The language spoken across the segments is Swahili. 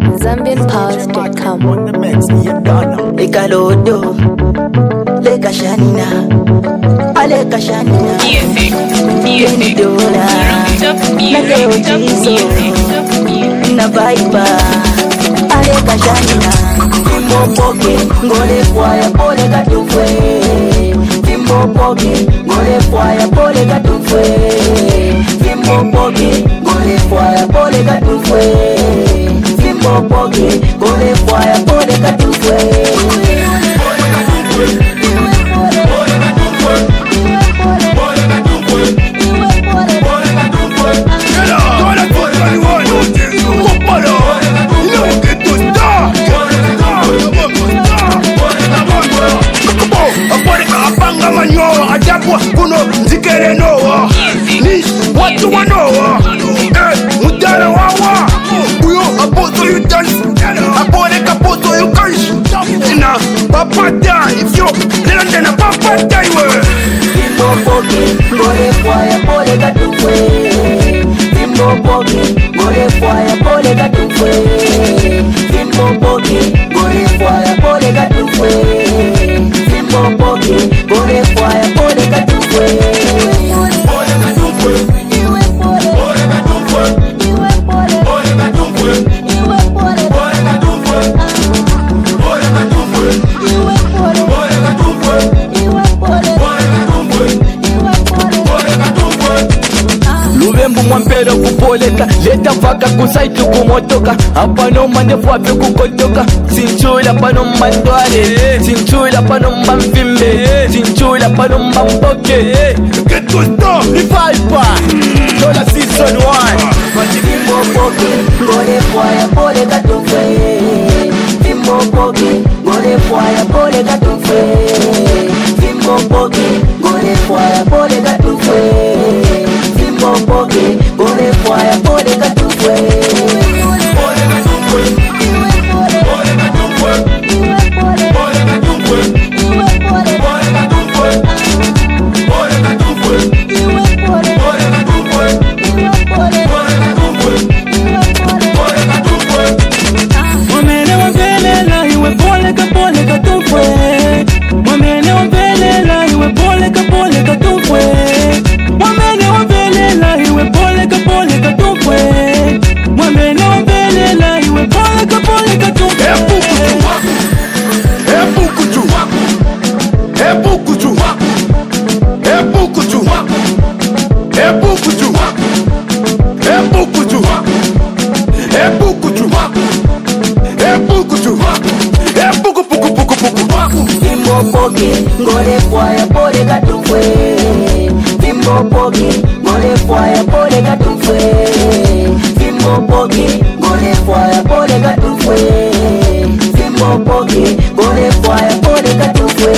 ZambianPower.com. Lekalodo, lekashanina, alekashanina, Kenidola, nakeo jizo, na vaiba, alekashanina, Fimbopoke, ngole kwaya pole katufwe, Fimbopoke, ngole kwaya pole katufwe, Fimbopoke, ngole kwaya pole katufwe, Fimbopoke, ngole kwaya pole katufwe. Kuno nzikere noa ni watu wanoa mudara wawa uyo apoto you dance apone kapoto you kansh na papata ifyo lelande na papata iwe Fimbopoke ngole kwaya pole katufwe Fimbopoke ngole kwaya pole katufwe Fimbopoke ngole kwaya pole katufwe Fimbopoke ngole kwaya pole katufwe Luvembu mwampero kupoleka leta vaka kusaitu kumotoka apano mandefu ape kukotoka sinchula pano mandwale sinchula pano mbamfimbe sinchula pano mbamboke get to stop Rifalpa Tola season 1 Fimbopoke ngole kwaya pole katufwe Fimbopoke ngole kwaya pole katufwe Fimbopoke ngole kwaya pole katufwe Fimbopoke ngole kwaya pole katufwe Fimbopoke ngole kwaya pole katufwe Fimbopoke ngole kwaya pole katufwe Fimbopoke ngole kwaya pole katufwe Fimbopoke ngole kwaya pole katufwe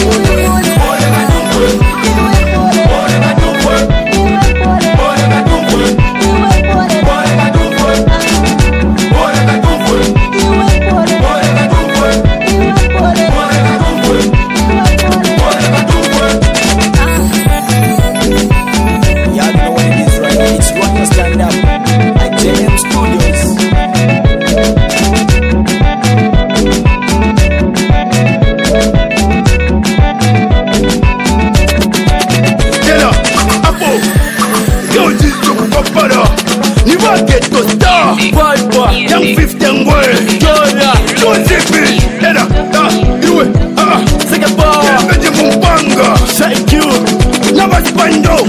Young 15 world, don't zip it. You Benji Mumbanga, thank you. Never spando,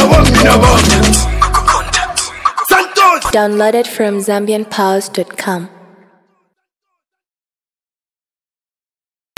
never. Santos. Downloaded from ZambianPower.com.